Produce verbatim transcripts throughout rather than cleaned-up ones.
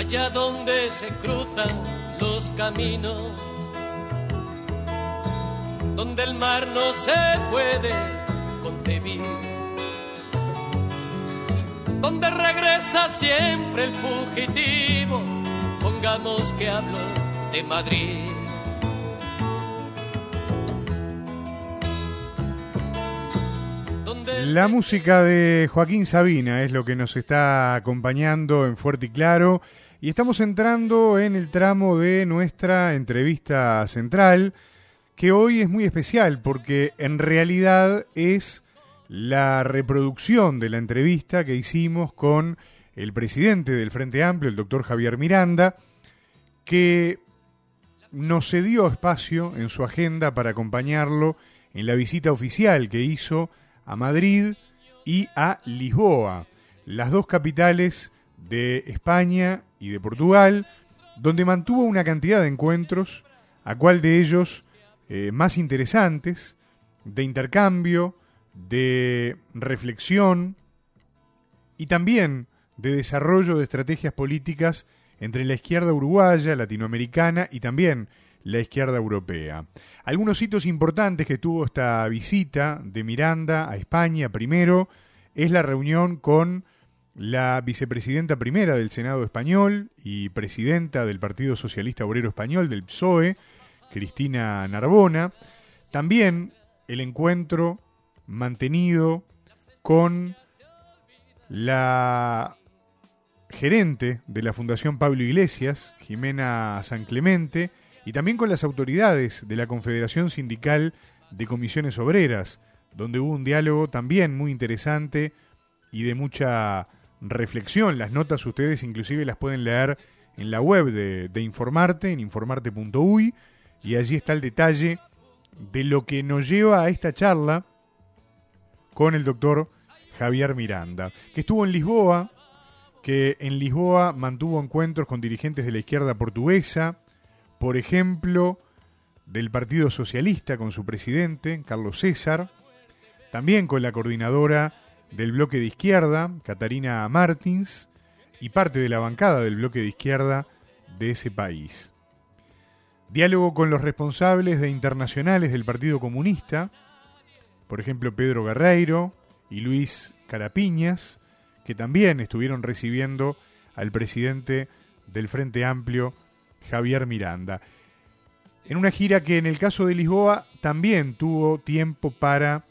allá donde se cruzan los caminos, donde el mar no se puede concebir, donde regresa siempre el fugitivo, pongamos que hablo de Madrid. La música de Joaquín Sabina es lo que nos está acompañando en Fuerte y Claro, y estamos entrando en el tramo de nuestra entrevista central, que hoy es muy especial porque en realidad es la reproducción de la entrevista que hicimos con el presidente del Frente Amplio, el doctor Javier Miranda, que nos cedió espacio en su agenda para acompañarlo en la visita oficial que hizo a Madrid y a Lisboa, las dos capitales de España y de Portugal, donde mantuvo una cantidad de encuentros, a cual de ellos eh, más interesantes, de intercambio, de reflexión y también de desarrollo de estrategias políticas entre la izquierda uruguaya, latinoamericana y también la izquierda europea. Algunos hitos importantes que tuvo esta visita de Miranda a España, primero, es la reunión con la vicepresidenta primera del Senado español y presidenta del Partido Socialista Obrero Español, del P S O E, Cristina Narbona. También el encuentro mantenido con la gerente de la Fundación Pablo Iglesias, Jimena San Clemente, y también con las autoridades de la Confederación Sindical de Comisiones Obreras, donde hubo un diálogo también muy interesante y de mucha reflexión. Las notas ustedes inclusive las pueden leer en la web de, de Informarte, en informarte punto uy, y allí está el detalle de lo que nos lleva a esta charla con el doctor Javier Miranda, que estuvo en Lisboa, que en Lisboa mantuvo encuentros con dirigentes de la izquierda portuguesa, por ejemplo, del Partido Socialista con su presidente, Carlos César, también con la coordinadora del bloque de izquierda, Catarina Martins, y parte de la bancada del bloque de izquierda de ese país. Diálogo con los responsables de internacionales del Partido Comunista, por ejemplo Pedro Guerreiro y Luis Carapiñas, que también estuvieron recibiendo al presidente del Frente Amplio, Javier Miranda. En una gira que en el caso de Lisboa también tuvo tiempo para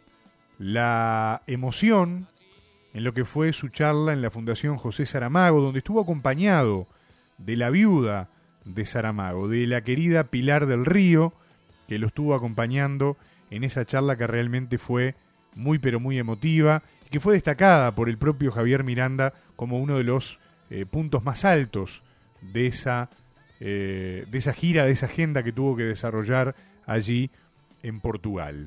la emoción en lo que fue su charla en la Fundación José Saramago, donde estuvo acompañado de la viuda de Saramago, de la querida Pilar del Río, que lo estuvo acompañando en esa charla que realmente fue muy pero muy emotiva, y que fue destacada por el propio Javier Miranda como uno de los eh, puntos más altos de esa Eh, de esa gira, de esa agenda que tuvo que desarrollar allí en Portugal.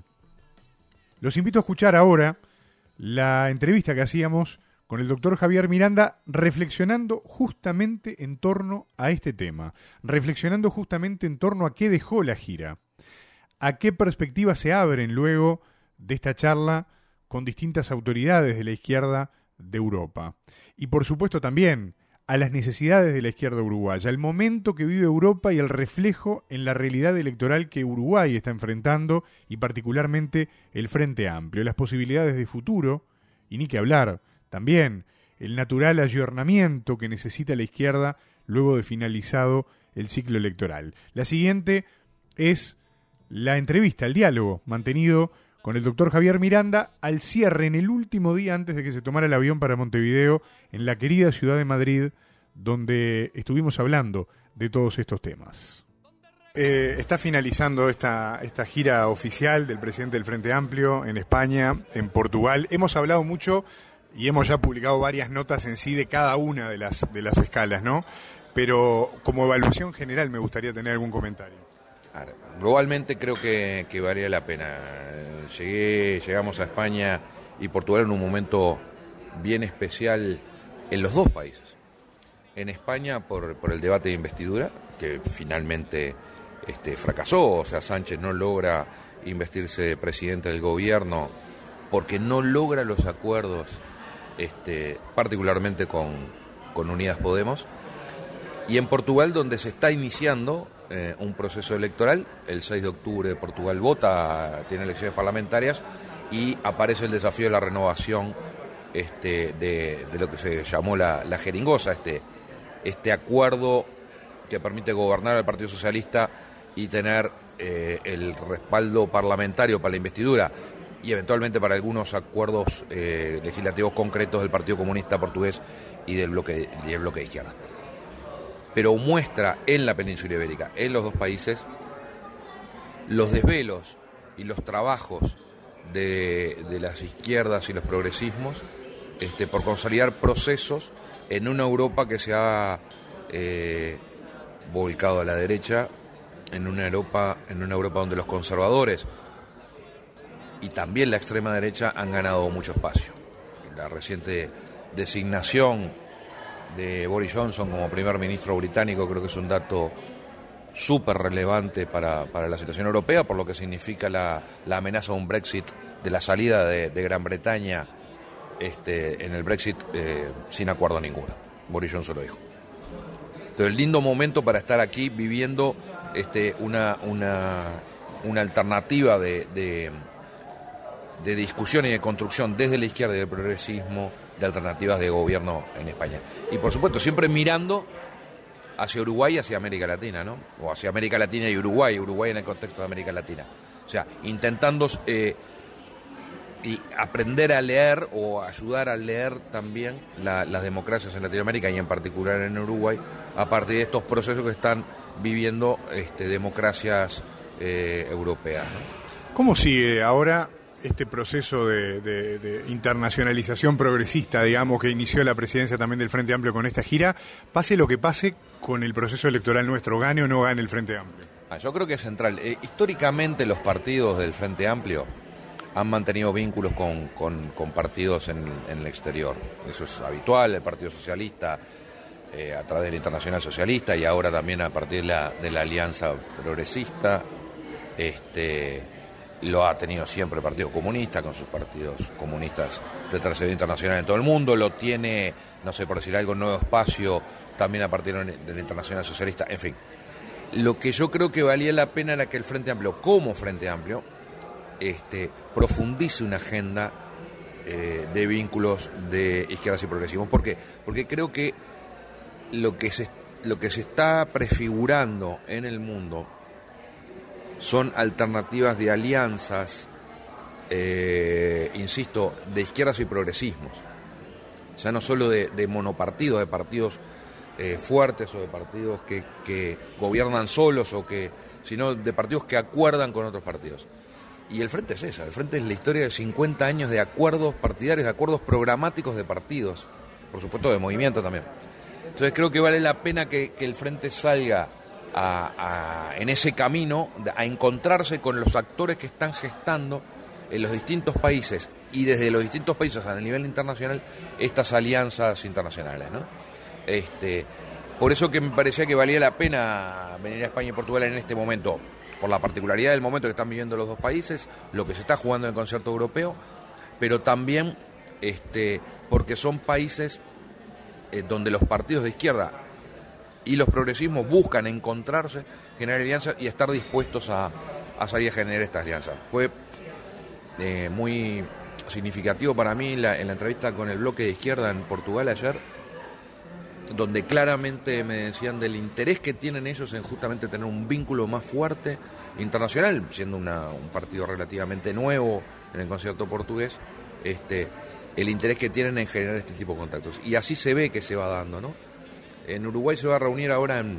Los invito a escuchar ahora la entrevista que hacíamos con el doctor Javier Miranda, reflexionando justamente en torno a este tema, reflexionando justamente en torno a qué dejó la gira, a qué perspectivas se abren luego de esta charla con distintas autoridades de la izquierda de Europa. Y por supuesto también a las necesidades de la izquierda uruguaya, el momento que vive Europa y el reflejo en la realidad electoral que Uruguay está enfrentando y particularmente el Frente Amplio, las posibilidades de futuro, y ni que hablar, también el natural ayornamiento que necesita la izquierda luego de finalizado el ciclo electoral. La siguiente es la entrevista, el diálogo mantenido con el doctor Javier Miranda al cierre, en el último día antes de que se tomara el avión para Montevideo, en la querida ciudad de Madrid, donde estuvimos hablando de todos estos temas. Eh, está finalizando esta, esta gira oficial del presidente del Frente Amplio en España, en Portugal. Hemos hablado mucho y hemos ya publicado varias notas en sí de cada una de las, de las escalas, ¿no? Pero como evaluación general me gustaría tener algún comentario. Globalmente creo que, que valía la pena. Llegué, llegamos a España y Portugal en un momento bien especial en los dos países. En España por, por el debate de investidura, que finalmente este, fracasó, o sea, Sánchez no logra investirse presidente del gobierno porque no logra los acuerdos, este, particularmente con, con Unidas Podemos. y en Portugal, donde se está iniciando eh, un proceso electoral. El seis de octubre Portugal vota, tiene elecciones parlamentarias, y aparece el desafío de la renovación este, de, de lo que se llamó la, la jeringosa, este, este acuerdo que permite gobernar al Partido Socialista y tener eh, el respaldo parlamentario para la investidura y eventualmente para algunos acuerdos eh, legislativos concretos del Partido Comunista Portugués y del bloque, y del bloque de izquierda. Pero muestra en la península ibérica, en los dos países, los desvelos y los trabajos de, de las izquierdas y los progresismos este, por consolidar procesos en una Europa que se ha eh, volcado a la derecha, en una Europa, en una Europa donde los conservadores y también la extrema derecha han ganado mucho espacio. La reciente designación de Boris Johnson como primer ministro británico creo que es un dato súper relevante para, para la situación europea, por lo que significa la, la amenaza de un Brexit, de la salida de, de Gran Bretaña este, en el Brexit eh, sin acuerdo ninguno. Boris Johnson lo dijo. Entonces, lindo momento para estar aquí viviendo este, una, una, una alternativa de, de, de discusión y de construcción desde la izquierda y del progresismo de alternativas de gobierno en España. Y por supuesto, siempre mirando hacia Uruguay y hacia América Latina, ¿no? O hacia América Latina y Uruguay, Uruguay en el contexto de América Latina. O sea, intentando eh, y aprender a leer o ayudar a leer también la, las democracias en Latinoamérica y en particular en Uruguay a partir de estos procesos que están viviendo este, democracias eh, europeas, ¿no? ¿Cómo sigue ahora este proceso de, de, de internacionalización progresista, digamos, que inició la presidencia también del Frente Amplio con esta gira, pase lo que pase con el proceso electoral nuestro, gane o no gane el Frente Amplio? Ah, yo creo que es central. Eh, históricamente los partidos del Frente Amplio han mantenido vínculos con, con, con partidos en, en el exterior. Eso es habitual, el Partido Socialista eh, a través de la Internacional Socialista y ahora también a partir de la, de la Alianza Progresista. Este... Lo ha tenido siempre el Partido Comunista, con sus partidos comunistas de tercera internacional en todo el mundo. Lo tiene, no sé, por decir algo, Nuevo Espacio, también a partir de la Internacional Socialista. En fin, lo que yo creo que valía la pena era que el Frente Amplio, como Frente Amplio, este, profundice una agenda eh, de vínculos de izquierdas y progresismos. ¿Por qué? Porque creo que lo que se, lo que se está prefigurando en el mundo son alternativas de alianzas, eh, insisto, de izquierdas y progresismos. Ya no solo de, de monopartidos, de partidos eh, fuertes o de partidos que, que gobiernan solos, o que, sino de partidos que acuerdan con otros partidos. Y el Frente es esa, el Frente es la historia de cincuenta años de acuerdos partidarios, de acuerdos programáticos de partidos, por supuesto de movimiento también. Entonces creo que vale la pena que, que el Frente salga A, a, en ese camino, a encontrarse con los actores que están gestando en los distintos países y desde los distintos países a nivel internacional estas alianzas internacionales, ¿no? Este, por eso que me parecía que valía la pena venir a España y Portugal en este momento, por la particularidad del momento que están viviendo los dos países, lo que se está jugando en el concierto europeo, pero también este, porque son países eh, donde los partidos de izquierda y los progresismos buscan encontrarse, generar alianzas y estar dispuestos a, a salir a generar estas alianzas. Fue eh, muy significativo para mí la, en la entrevista con el bloque de izquierda en Portugal ayer, donde claramente me decían del interés que tienen ellos en justamente tener un vínculo más fuerte internacional, siendo una, un partido relativamente nuevo en el concierto portugués, este, el interés que tienen en generar este tipo de contactos. Y así se ve que se va dando, ¿no? En Uruguay se va a reunir ahora en,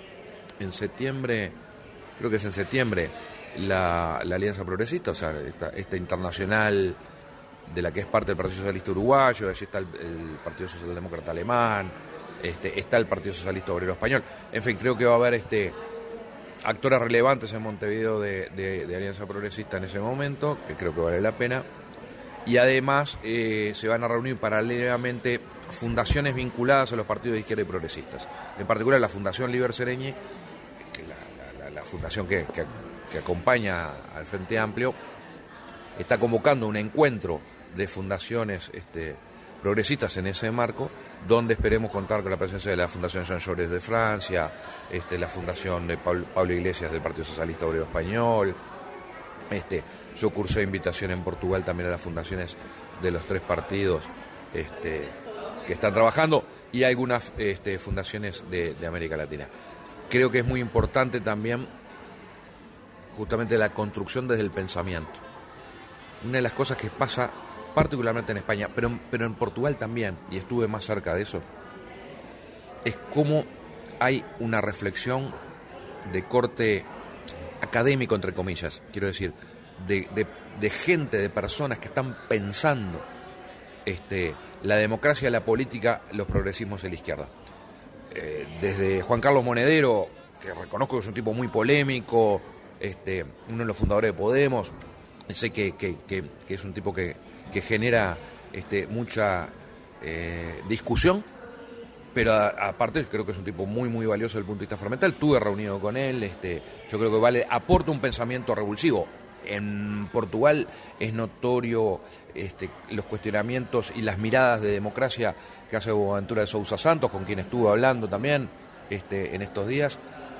en septiembre, creo que es en septiembre, la, la Alianza Progresista, o sea, esta, esta internacional de la que es parte del Partido Socialista Uruguayo, allí está el, el Partido Socialdemócrata Alemán, este, está el Partido Socialista Obrero Español. En fin, creo que va a haber este actores relevantes en Montevideo de, de, de Alianza Progresista en ese momento, que creo que vale la pena. Y además eh, se van a reunir paralelamente fundaciones vinculadas a los partidos de izquierda y progresistas. En particular la Fundación Liber Seregni, que la, la, la fundación que, que, que acompaña al Frente Amplio, está convocando un encuentro de fundaciones este, progresistas en ese marco, donde esperemos contar con la presencia de la Fundación Jean Jaurès de Francia, este, la Fundación de Pablo, Pablo Iglesias del Partido Socialista Obrero Español. Este, yo cursé invitación en Portugal también a las fundaciones de los tres partidos este, que están trabajando, y algunas este, fundaciones de, de América Latina. Creo que es muy importante también justamente la construcción desde el pensamiento. Una de las cosas que pasa particularmente en España, pero, pero en Portugal también, y estuve más cerca de eso, es cómo hay una reflexión de corte académico, entre comillas, quiero decir, de, de, de gente, de personas que están pensando este, la democracia, la política, los progresismos de la izquierda. Eh, desde Juan Carlos Monedero, que reconozco que es un tipo muy polémico, este, uno de los fundadores de Podemos, sé que, que, que, que es un tipo que, que genera este, mucha eh, discusión, pero a, aparte creo que es un tipo muy muy valioso desde el punto de vista fundamental. Estuve reunido con él, este, yo creo que vale, aporta un pensamiento revulsivo. En Portugal es notorio este, los cuestionamientos y las miradas de democracia que hace Boaventura de Sousa Santos, con quien estuve hablando también este, en estos días.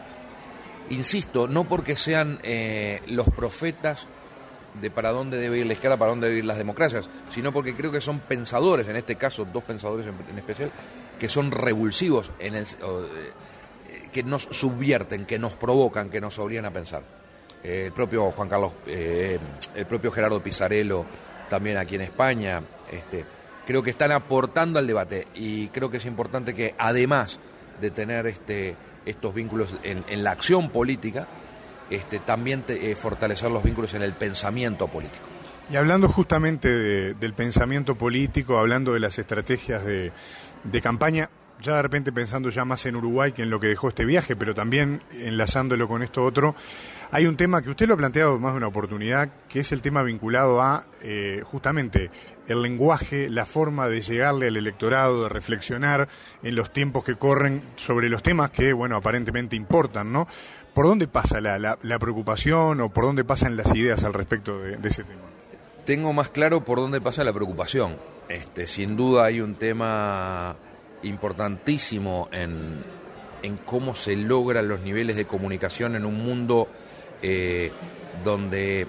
Insisto, no porque sean eh, los profetas de para dónde debe ir la izquierda, para dónde deben ir las democracias, sino porque creo que son pensadores, en este caso dos pensadores en, en especial, que son revulsivos, en el, o, eh, que nos subvierten, que nos provocan, que nos obligan a pensar. Eh, el propio Juan Carlos, eh, el propio Gerardo Pisarello, también aquí en España, este, creo que están aportando al debate, y creo que es importante que además de tener este, estos vínculos en, en la acción política, este, también te, eh, fortalecer los vínculos en el pensamiento político. Y hablando justamente de, del pensamiento político, hablando de las estrategias de, de campaña, ya de repente pensando ya más en Uruguay que en lo que dejó este viaje, pero también enlazándolo con esto otro, hay un tema que usted lo ha planteado más de una oportunidad, que es el tema vinculado a eh, justamente el lenguaje, la forma de llegarle al electorado, de reflexionar en los tiempos que corren sobre los temas que, bueno, aparentemente importan, ¿no? ¿Por dónde pasa la, la, la preocupación o por dónde pasan las ideas al respecto de, de ese tema? Tengo más claro por dónde pasa la preocupación. Este, sin duda hay un tema importantísimo en, en cómo se logran los niveles de comunicación en un mundo eh, donde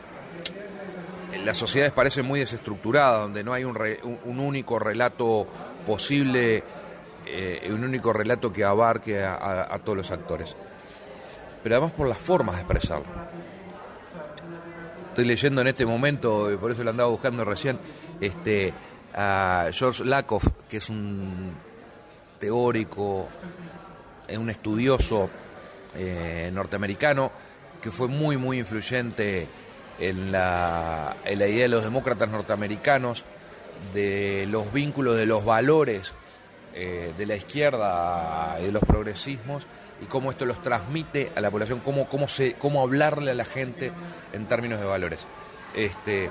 las sociedades parecen muy desestructuradas, donde no hay un, re, un, un único relato posible, eh, un único relato que abarque a, a, a todos los actores. Pero además por las formas de expresarlo. Estoy leyendo en este momento, y por eso lo andaba buscando recién, este, a George Lakoff, que es un teórico, un estudioso eh, norteamericano, que fue muy, muy influyente en la, en la idea de los demócratas norteamericanos, de los vínculos, de los valores eh, de la izquierda y de los progresismos, y cómo esto los transmite a la población, cómo, cómo, se, cómo hablarle a la gente en términos de valores. Este,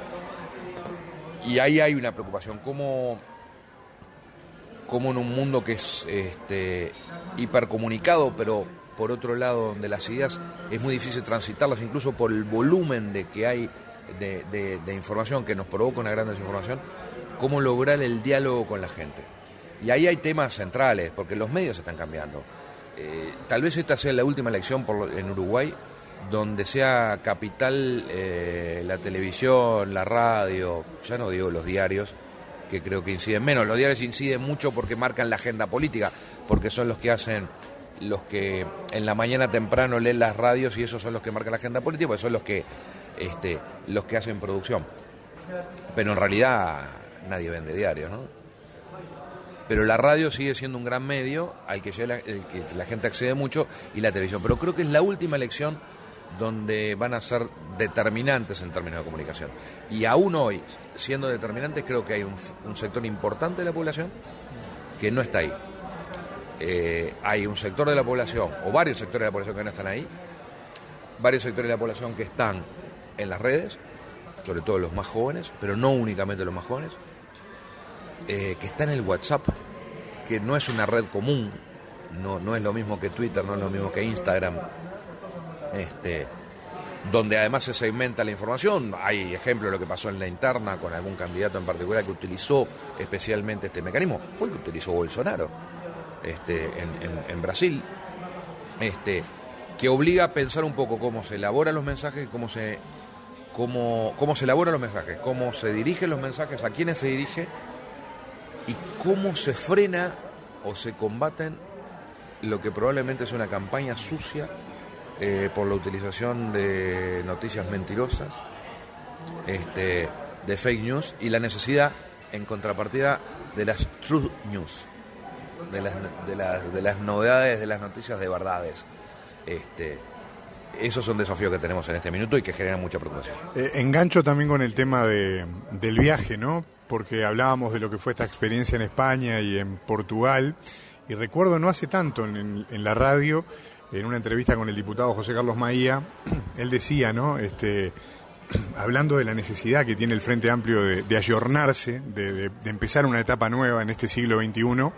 y ahí hay una preocupación, cómo, cómo en un mundo que es este, hipercomunicado, pero por otro lado donde las ideas es muy difícil transitarlas, incluso por el volumen de que hay de, de, de información que nos provoca una gran desinformación, cómo lograr el diálogo con la gente. Y ahí hay temas centrales, porque los medios están cambiando. Eh, tal vez esta sea la última elección por, en Uruguay donde sea capital eh, la televisión, la radio, ya no digo los diarios, que creo que inciden menos. Los diarios inciden mucho porque marcan la agenda política, porque son los que hacen, los que en la mañana temprano leen las radios, y esos son los que marcan la agenda política, porque son los que, este, los que hacen producción. Pero en realidad nadie vende diarios, ¿no? Pero la radio sigue siendo un gran medio al que, llega la, el que la gente accede mucho, y la televisión. Pero creo que es la última elección donde van a ser determinantes en términos de comunicación. Y aún hoy, siendo determinantes, creo que hay un, un sector importante de la población que no está ahí. Eh, hay un sector de la población, o varios sectores de la población que no están ahí, varios sectores de la población que están en las redes, sobre todo los más jóvenes, pero no únicamente los más jóvenes, Eh, que está en el WhatsApp, que no es una red común, no, no es lo mismo que Twitter, no es lo mismo que Instagram, este, donde además se segmenta la información. Hay ejemplos de lo que pasó en la interna con algún candidato en particular que utilizó especialmente este mecanismo. Fue el que utilizó Bolsonaro este, en, en, en Brasil, este, que obliga a pensar un poco cómo se elaboran los mensajes, cómo se, cómo, cómo se elaboran los mensajes, cómo se dirigen los mensajes, a quiénes se dirige y cómo se frena o se combaten lo que probablemente es una campaña sucia eh, por la utilización de noticias mentirosas, este, de fake news, y la necesidad en contrapartida de las truth news, de las, de las, de las novedades, de las noticias de verdades. Este, esos son desafíos que tenemos en este minuto y que generan mucha preocupación. Eh, engancho también con el tema de, del viaje, ¿no? Porque hablábamos de lo que fue esta experiencia en España y en Portugal, y recuerdo no hace tanto en, en, en la radio, en una entrevista con el diputado José Carlos Maía, él decía, ¿no? Este, hablando de la necesidad que tiene el Frente Amplio de, de ayornarse, de, de, de empezar una etapa nueva en este siglo veintiuno,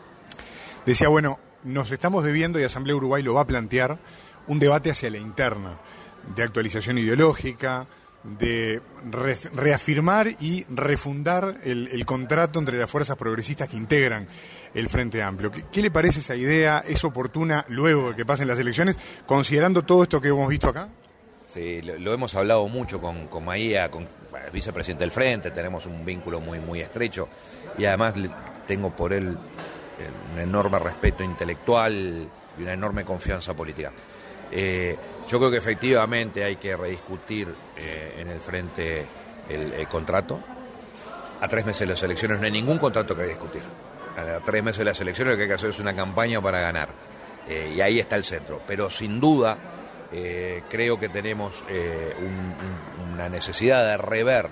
decía, bueno, nos estamos debiendo, y Asamblea Uruguay lo va a plantear, un debate hacia la interna, de actualización ideológica, de re, reafirmar y refundar el, el contrato entre las fuerzas progresistas que integran el Frente Amplio. ¿Qué, qué le parece esa idea? ¿Es oportuna luego de que pasen las elecciones, considerando todo esto que hemos visto acá? Sí, lo, lo hemos hablado mucho con, con Maía, con el vicepresidente del Frente, tenemos un vínculo muy, muy estrecho, y además le, tengo por él un enorme respeto intelectual y una enorme confianza política. Eh, yo creo que efectivamente hay que rediscutir eh, en el Frente el, el contrato. A tres meses de las elecciones no hay ningún contrato que hay que discutir. A tres meses de las elecciones lo que hay que hacer es una campaña para ganar. Eh, y ahí está el centro. Pero sin duda eh, creo que tenemos eh, un, un, una necesidad de rever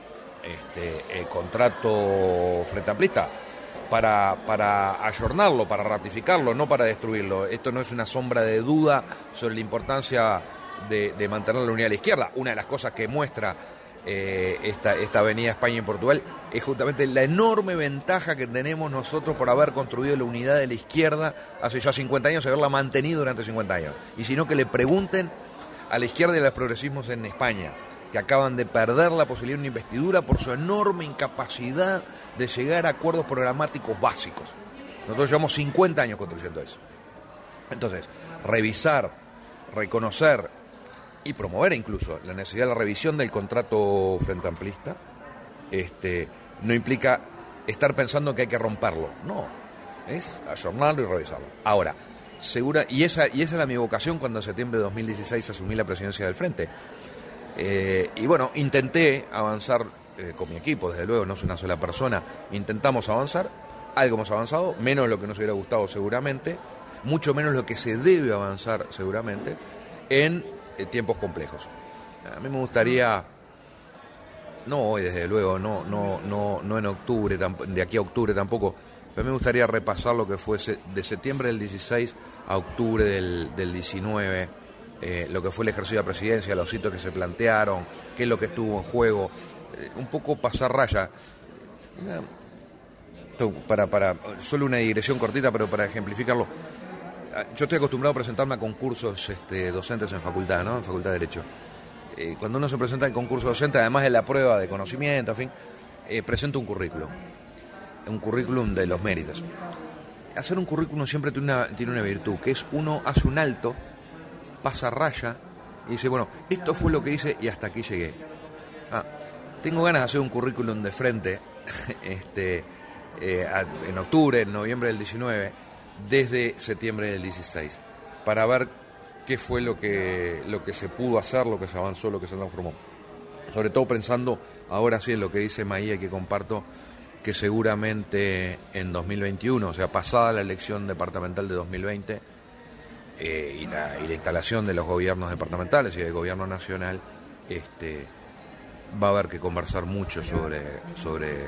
este, el contrato frente amplista para, para ayornarlo, para ratificarlo, no para destruirlo. Esto no es una sombra de duda sobre la importancia de, de mantener la unidad de la izquierda. Una de las cosas que muestra eh, esta, esta avenida España y Portugal es justamente la enorme ventaja que tenemos nosotros por haber construido la unidad de la izquierda hace ya cincuenta años, haberla mantenido durante cincuenta años. Y si no, que le pregunten a la izquierda y a los progresismos en España, que acaban de perder la posibilidad de una investidura por su enorme incapacidad de llegar a acuerdos programáticos básicos. Nosotros llevamos cincuenta años construyendo eso. Entonces, revisar, reconocer y promover incluso la necesidad de la revisión del contrato frente amplista, este, no implica estar pensando que hay que romperlo. No, es ayornarlo y revisarlo. Ahora, segura, y esa, y esa era mi vocación cuando en septiembre de dos mil dieciséis asumí la presidencia del Frente. Eh, y bueno, intenté avanzar eh, con mi equipo, desde luego, no soy una sola persona, intentamos avanzar, algo hemos avanzado, menos lo que nos hubiera gustado seguramente, mucho menos lo que se debe avanzar seguramente, en eh, tiempos complejos. A mí me gustaría, no hoy desde luego, no, no, no, no en octubre, de aquí a octubre tampoco, pero me gustaría repasar lo que fue de septiembre del dieciséis a octubre del, del diecinueve, Eh, lo que fue el ejercicio de la presidencia, los hitos que se plantearon, qué es lo que estuvo en juego, eh, un poco pasar raya. Una, para, para, solo una digresión cortita, pero para ejemplificarlo. Yo estoy acostumbrado a presentarme a concursos este, docentes en facultad, ¿no? En facultad de Derecho. Eh, cuando uno se presenta en concurso docente, además de la prueba de conocimiento, en fin, eh, presento un currículum. Un currículum de los méritos. Hacer un currículum siempre tiene una, tiene una virtud, que es uno hace un alto, pasa raya y dice, bueno, esto fue lo que hice y hasta aquí llegué. Ah, tengo ganas de hacer un currículum de frente este, eh, en octubre, en noviembre del diecinueve, desde septiembre del dieciséis, para ver qué fue lo que, lo que se pudo hacer, lo que se avanzó, lo que se transformó. Sobre todo pensando ahora sí en lo que dice Maía, que comparto, que seguramente en dos mil veintiuno, o sea, pasada la elección departamental de dos mil veinte, Eh, y, la, y la instalación de los gobiernos departamentales y del gobierno nacional, este, va a haber que conversar mucho sobre sobre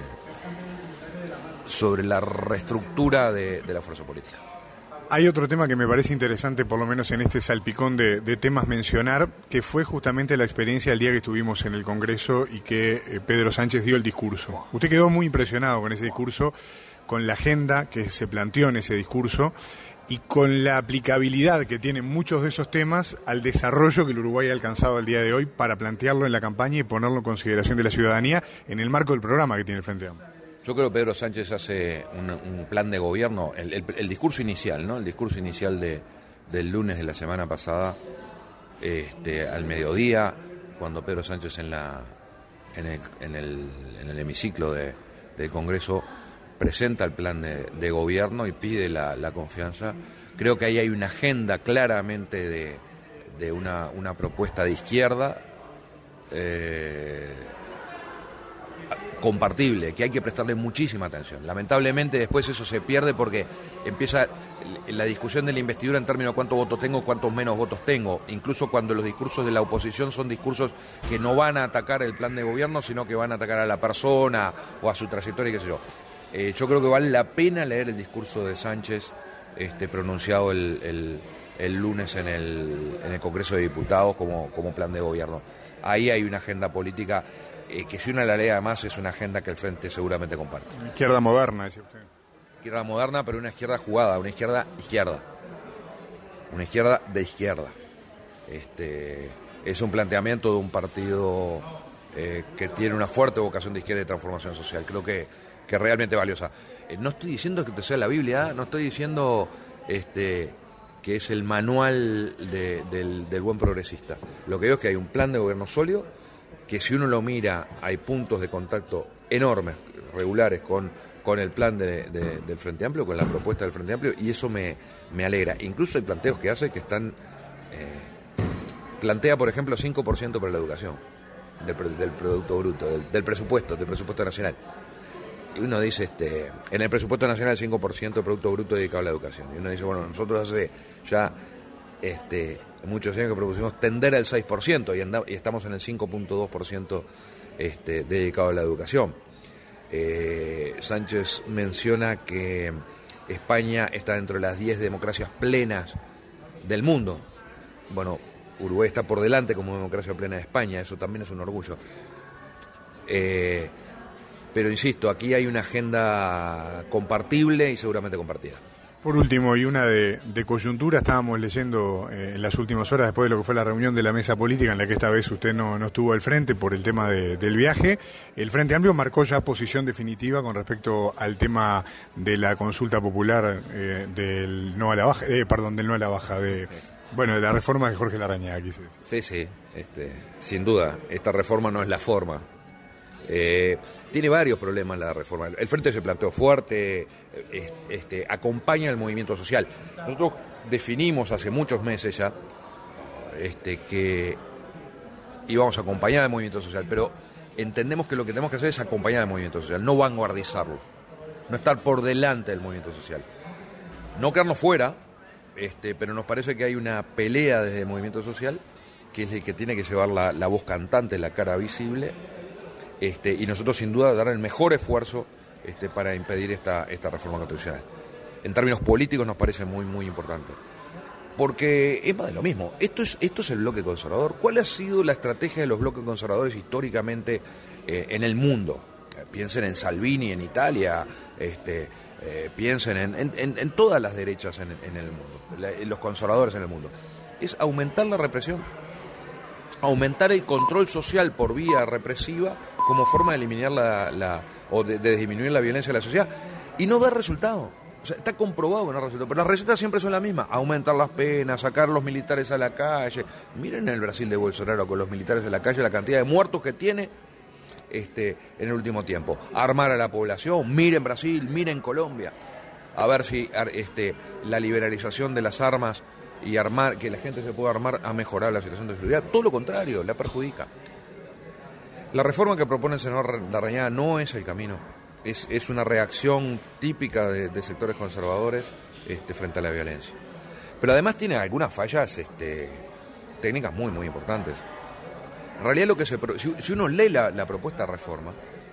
sobre la reestructura de, de la fuerza política. Hay otro tema que me parece interesante, por lo menos en este salpicón de, de temas mencionar, que fue justamente la experiencia del día que estuvimos en el Congreso y que eh, Pedro Sánchez dio el discurso. Usted quedó muy impresionado con ese discurso, con la agenda que se planteó en ese discurso, y con la aplicabilidad que tienen muchos de esos temas al desarrollo que el Uruguay ha alcanzado al día de hoy para plantearlo en la campaña y ponerlo en consideración de la ciudadanía en el marco del programa que tiene el Frente Amplio. Yo creo que Pedro Sánchez hace un, un plan de gobierno, el, el, el discurso inicial, ¿no? El discurso inicial de, del lunes de la semana pasada, este, al mediodía, cuando Pedro Sánchez en la en el, en el, en el hemiciclo de, del Congreso presenta el plan de, de gobierno y pide la, la confianza. Creo que ahí hay una agenda claramente de, de una, una propuesta de izquierda eh, compartible, que hay que prestarle muchísima atención. Lamentablemente después eso se pierde porque empieza la discusión de la investidura en términos de cuántos votos tengo, cuántos menos votos tengo, incluso cuando los discursos de la oposición son discursos que no van a atacar el plan de gobierno, sino que van a atacar a la persona o a su trayectoria y qué sé yo. Eh, yo creo que vale la pena leer el discurso de Sánchez este, pronunciado el, el, el lunes en el, en el Congreso de Diputados como, como plan de gobierno. Ahí hay una agenda política eh, que si uno la lee además es una agenda que el Frente seguramente comparte. Izquierda moderna, decía usted. Izquierda moderna, pero una izquierda jugada, una izquierda izquierda. Una izquierda de izquierda. Este, es un planteamiento de un partido eh, que tiene una fuerte vocación de izquierda y de transformación social. Creo que, que es realmente valiosa. Eh, no estoy diciendo que te sea la Biblia, no estoy diciendo este, que es el manual de, del, del buen progresista. Lo que digo es que hay un plan de gobierno sólido, que si uno lo mira hay puntos de contacto enormes, regulares, con, con el plan de, de, del Frente Amplio, con la propuesta del Frente Amplio, y eso me, me alegra. Incluso hay planteos que hace que están... Eh, plantea, por ejemplo, cinco por ciento para la educación, del, del Producto Bruto, del, del presupuesto, del presupuesto nacional. Y uno dice, este, en el presupuesto nacional cinco por ciento del Producto Bruto dedicado a la educación. Y uno dice, bueno, nosotros hace ya este, muchos años que propusimos tender al seis por ciento y, anda, y estamos en el cinco punto dos por ciento este, dedicado a la educación. Eh, Sánchez menciona que España está dentro de las diez democracias plenas del mundo. Bueno, Uruguay está por delante como democracia plena de España, eso también es un orgullo. Eh, pero insisto, aquí hay una agenda compartible y seguramente compartida. Por último, y una de, de coyuntura, estábamos leyendo eh, en las últimas horas, después de lo que fue la reunión de la mesa política, en la que esta vez usted no, no estuvo al frente por el tema de, del viaje. El Frente Amplio marcó ya posición definitiva con respecto al tema de la consulta popular eh, del no a la baja, eh, perdón, del no a la baja, de bueno, de la reforma de Jorge Larrañaga, quise decir. Sí, sí, este, sin duda, esta reforma no es la forma. Eh, tiene varios problemas la reforma. El Frente se planteó fuerte, este, acompaña el movimiento social. Nosotros definimos hace muchos meses ya este, que íbamos a acompañar al movimiento social, pero entendemos que lo que tenemos que hacer es acompañar al movimiento social, no vanguardizarlo, no estar por delante del movimiento social, no quedarnos fuera, este, pero nos parece que hay una pelea desde el movimiento social que es el que tiene que llevar la, la voz cantante, la cara visible. Este, y nosotros sin duda dar el mejor esfuerzo este, para impedir esta, esta reforma constitucional. En términos políticos nos parece muy muy importante. Porque es más de lo mismo. Esto es, esto es el bloque conservador. ¿Cuál ha sido la estrategia de los bloques conservadores históricamente eh, en el mundo? Eh, piensen en Salvini en Italia, este, eh, piensen en, en, en, en todas las derechas en, en el mundo, la, en los conservadores en el mundo. Es aumentar la represión, aumentar el control social por vía represiva como forma de eliminar la, la o de, de disminuir la violencia de la sociedad, y no da resultado. O sea, está comprobado que no da resultado, pero las recetas siempre son las mismas: aumentar las penas, sacar los militares a la calle. Miren en el Brasil de Bolsonaro con los militares a la calle, la cantidad de muertos que tiene este, en el último tiempo. Armar a la población, miren Brasil, miren Colombia, a ver si este, la liberalización de las armas y armar, que la gente se pueda armar, ha mejorado la situación de seguridad. Todo lo contrario, la perjudica. La reforma que propone el senador Larrañaga no es el camino, es, es una reacción típica de, de sectores conservadores este, frente a la violencia. Pero además tiene algunas fallas este, técnicas muy, muy importantes. En realidad, lo que se, si, si uno lee la, la propuesta de reforma,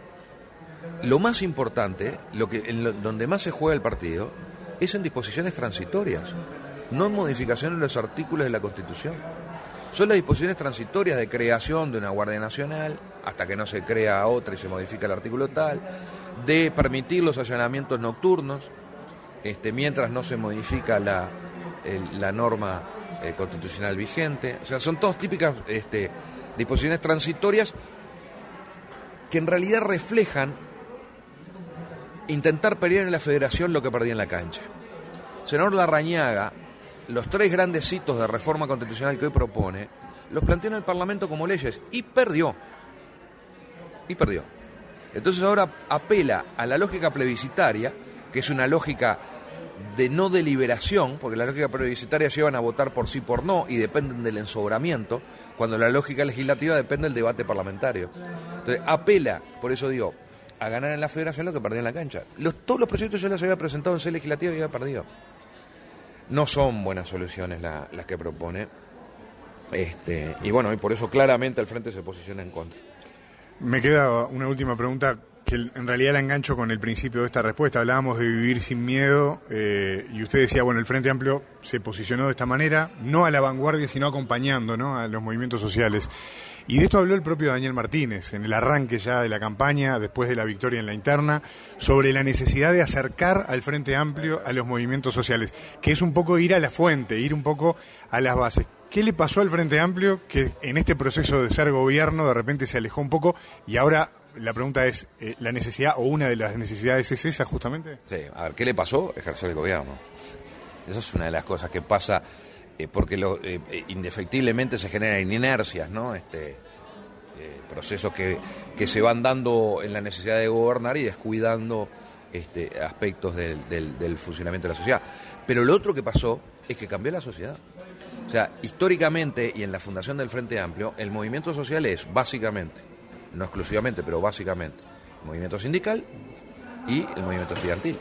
lo más importante, lo que, en lo, donde más se juega el partido, es en disposiciones transitorias, no en modificaciones de los artículos de la Constitución. Son las disposiciones transitorias de creación de una Guardia Nacional, hasta que no se crea otra y se modifica el artículo tal, de permitir los allanamientos nocturnos, este, mientras no se modifica la, el, la norma eh, constitucional vigente. O sea, son todas típicas este, disposiciones transitorias que en realidad reflejan intentar pelear en la federación lo que perdía en la cancha. Senador Larrañaga, los tres grandes hitos de reforma constitucional que hoy propone, los planteó en el Parlamento como leyes y perdió. Y perdió. Entonces ahora apela a la lógica plebiscitaria, que es una lógica de no deliberación, porque la lógica plebiscitaria llevan a votar por sí por no y dependen del ensobramiento, cuando la lógica legislativa depende del debate parlamentario. Entonces apela, por eso digo, a ganar en la federación lo que perdió en la cancha. Los, todos los proyectos ya los había presentado en sede legislativa y había perdido. No son buenas soluciones la, las que propone. Este, y bueno, y por eso claramente el Frente se posiciona en contra. Me queda una última pregunta que en realidad la engancho con el principio de esta respuesta. Hablábamos de vivir sin miedo eh, y usted decía, bueno, el Frente Amplio se posicionó de esta manera, no a la vanguardia, sino acompañando, ¿no?, a los movimientos sociales. Y de esto habló el propio Daniel Martínez en el arranque ya de la campaña, después de la victoria en la interna, sobre la necesidad de acercar al Frente Amplio a los movimientos sociales, que es un poco ir a la fuente, ir un poco a las bases. ¿Qué le pasó al Frente Amplio que en este proceso de ser gobierno de repente se alejó un poco y ahora la pregunta es, eh, ¿la necesidad o una de las necesidades es esa justamente? Sí, a ver, ¿qué le pasó? Ejercer el gobierno. Esa es una de las cosas que pasa, eh, porque lo, eh, indefectiblemente se generan inercias, ¿no? Este, eh, procesos que, que se van dando en la necesidad de gobernar y descuidando este, aspectos del, del, del funcionamiento de la sociedad. Pero lo otro que pasó es que cambió la sociedad. O sea, históricamente y en la fundación del Frente Amplio, el movimiento social es básicamente, no exclusivamente, pero básicamente, el movimiento sindical y el movimiento estudiantil.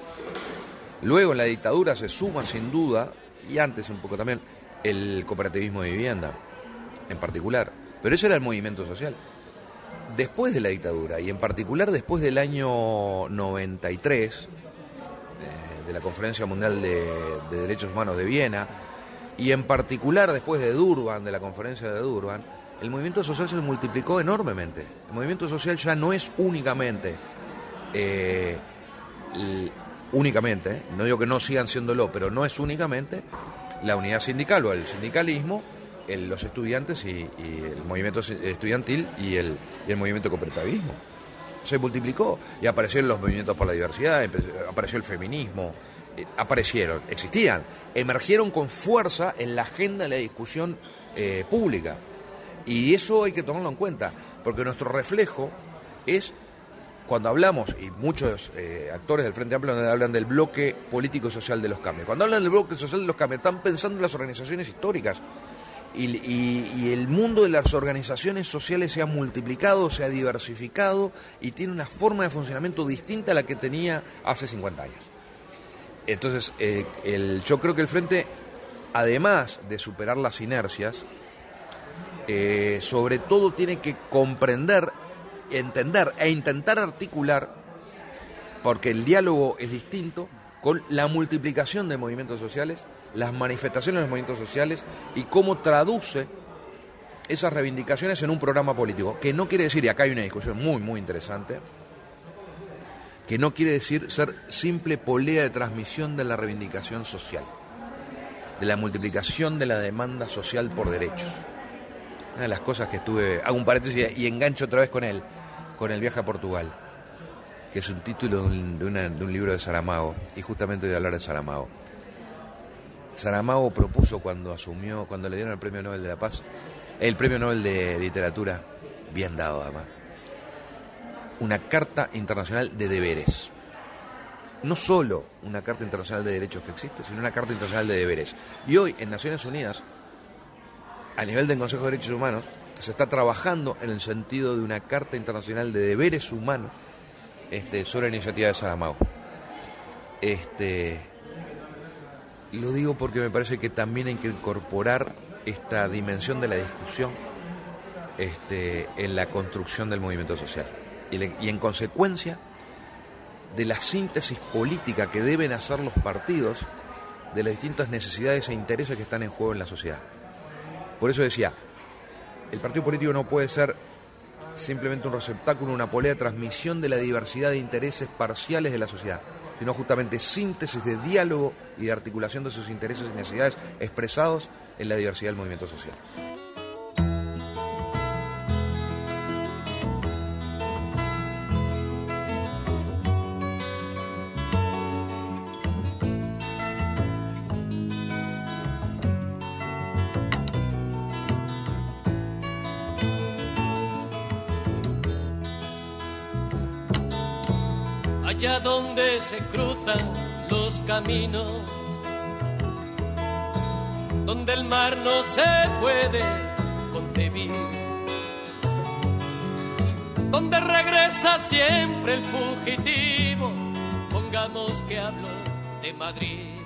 Luego en la dictadura se suma sin duda, y antes un poco también, el cooperativismo de vivienda, en particular. Pero ese era el movimiento social. Después de la dictadura, y en particular después del año noventa y tres, eh, de la Conferencia Mundial de, de Derechos Humanos de Viena, y en particular después de Durban, de la conferencia de Durban, el movimiento social se multiplicó enormemente. El movimiento social ya no es únicamente, eh, l- únicamente, no digo que no sigan siéndolo, pero no es únicamente la unidad sindical o el sindicalismo, el, los estudiantes y, y el movimiento estudiantil y el, y el movimiento cooperativismo. Se multiplicó y aparecieron los movimientos por la diversidad, apareció el feminismo. Eh, aparecieron, existían, emergieron con fuerza en la agenda de la discusión eh, pública. Y eso hay que tomarlo en cuenta, porque nuestro reflejo es, cuando hablamos, y muchos eh, actores del Frente Amplio hablan del bloque político y social de los cambios, cuando hablan del bloque social de los cambios, están pensando en las organizaciones históricas. Y, y, y el mundo de las organizaciones sociales se ha multiplicado, se ha diversificado y tiene una forma de funcionamiento distinta a la que tenía hace cincuenta años. Entonces, eh, el, yo creo que el Frente, además de superar las inercias, eh, sobre todo tiene que comprender, entender e intentar articular, porque el diálogo es distinto, con la multiplicación de movimientos sociales, las manifestaciones de los movimientos sociales y cómo traduce esas reivindicaciones en un programa político, que no quiere decir, y acá hay una discusión muy, muy interesante, que no quiere decir ser simple polea de transmisión de la reivindicación social, de la multiplicación de la demanda social por derechos. Una de las cosas que estuve, hago un paréntesis y engancho otra vez con él, con el viaje a Portugal, que es un título de un, de una, de un libro de Saramago, y justamente voy a hablar de Saramago. Saramago propuso cuando asumió, cuando le dieron el Premio Nobel de la Paz, el Premio Nobel de Literatura, bien dado además, una Carta Internacional de Deberes. No solo una Carta Internacional de Derechos que existe, sino una Carta Internacional de Deberes. Y hoy, en Naciones Unidas, a nivel del Consejo de Derechos Humanos, se está trabajando en el sentido de una Carta Internacional de Deberes Humanos este, sobre la iniciativa de Saramago. Este, lo digo porque me parece que también hay que incorporar esta dimensión de la discusión este, en la construcción del movimiento social. Y, le, y en consecuencia de la síntesis política que deben hacer los partidos de las distintas necesidades e intereses que están en juego en la sociedad. Por eso decía, el partido político no puede ser simplemente un receptáculo, una polea de transmisión de la diversidad de intereses parciales de la sociedad. sino justamente síntesis de diálogo y de articulación de sus intereses y necesidades expresados en la diversidad del movimiento social. Allá donde se cruzan los caminos, donde el mar no se puede concebir, donde regresa siempre el fugitivo, pongamos que hablo de Madrid.